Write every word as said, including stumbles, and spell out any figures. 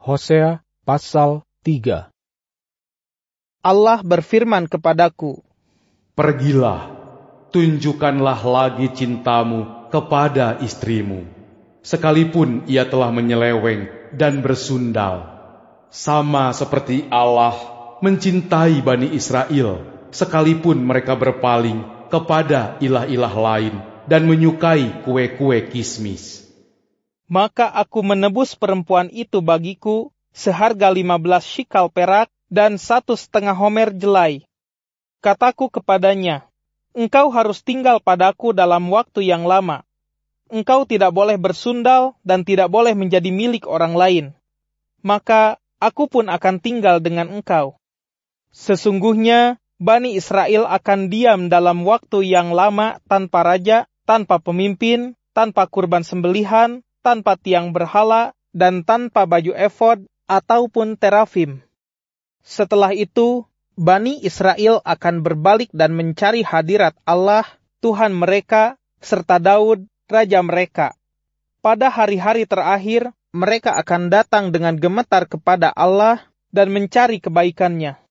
Hosea pasal tiga. Allah berfirman kepadaku, Pergilah, tunjukkanlah lagi cintamu kepada istrimu, sekalipun ia telah menyeleweng dan bersundal, sama seperti Allah mencintai Bani Israel, sekalipun mereka berpaling kepada ilah-ilah lain dan menyukai kue-kue kismis. Maka aku menebus perempuan itu bagiku seharga lima belas shikal perak dan satu setengah homer jelai. Kataku kepadanya, engkau harus tinggal padaku dalam waktu yang lama. Engkau tidak boleh bersundal dan tidak boleh menjadi milik orang lain. Maka aku pun akan tinggal dengan engkau. Sesungguhnya Bani Israel akan diam dalam waktu yang lama tanpa raja, tanpa pemimpin, tanpa kurban sembelihan, tanpa tiang berhala, dan tanpa baju efod ataupun terafim. Setelah itu, Bani Israel akan berbalik dan mencari hadirat Allah, Tuhan mereka, serta Daud, Raja mereka. Pada hari-hari terakhir, mereka akan datang dengan gemetar kepada Allah dan mencari kebaikan-Nya.